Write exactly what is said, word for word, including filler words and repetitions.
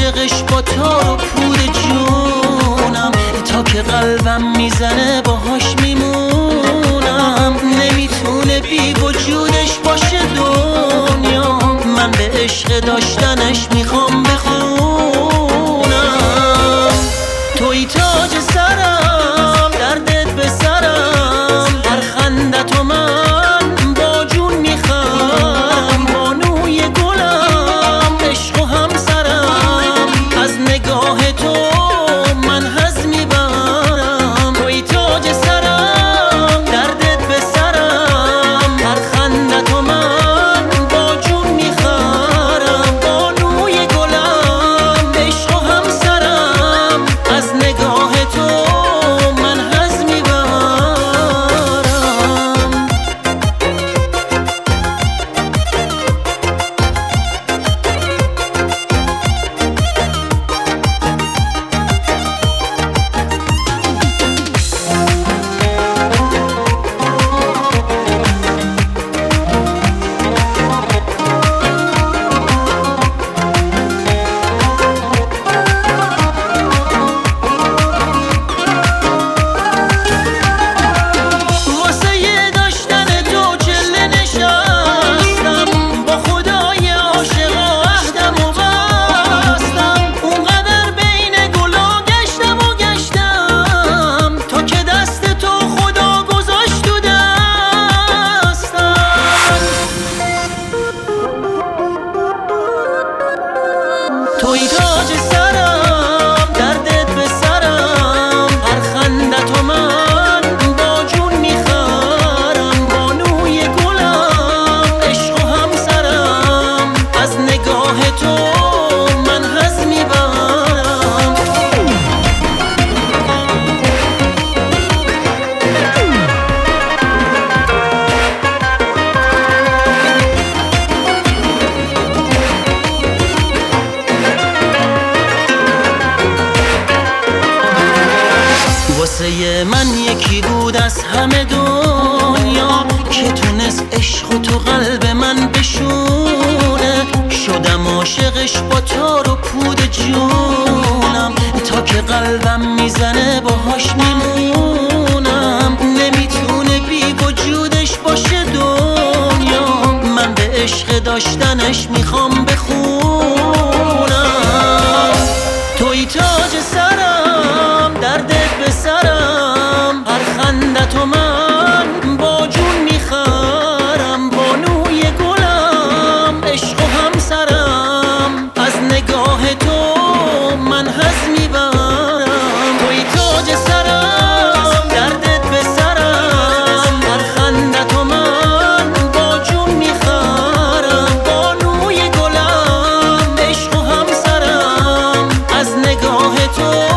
عاشقش با تار و پود جونم، تا که قلبم میزنه باهاش میمونم. نمیتونه بی وجودش باشه دنیا، من به عشق داشتنش میخوام بخونم. توی تاج سرم، دردت به سرم، در خندت و من با جون میخرم. بانوی گلم، عشق و همسرم، از نگاه تو من هز میبرم. توی تاج سرم، دردت به سرم، در خندت و من با جون میخرم. بانوی گلم، عشق و همسرم، از نگاه تو من هز میبرم. توی تاج سرم، دردت به سرم، هر خندت و من با جون میخرم. بانوی گلم، عشق و همسرم، از نگاه تو من هز میبرم. واسه من یکی بود از همه دنیا، که تونست عشق و تو قلب من بشونه. شدم عاشقش با تار و پود جونم، تا که قلبم میزنه باهاش میمونم. نمیتونه بی وجودش باشه دنیا، من به عشق داشتنش میخوام بخونم. توی تاج سرم، دردت به سرم، هر خندت و من با جون میخرم. بانوی گلم، عشق و همسرم، از نگاه تو من هز میبرم. توی تاج سرم، دردت به سرم، هر خندت و من با جون میخرم. بانوی گلم، عشق و همسرم، از نگاه تو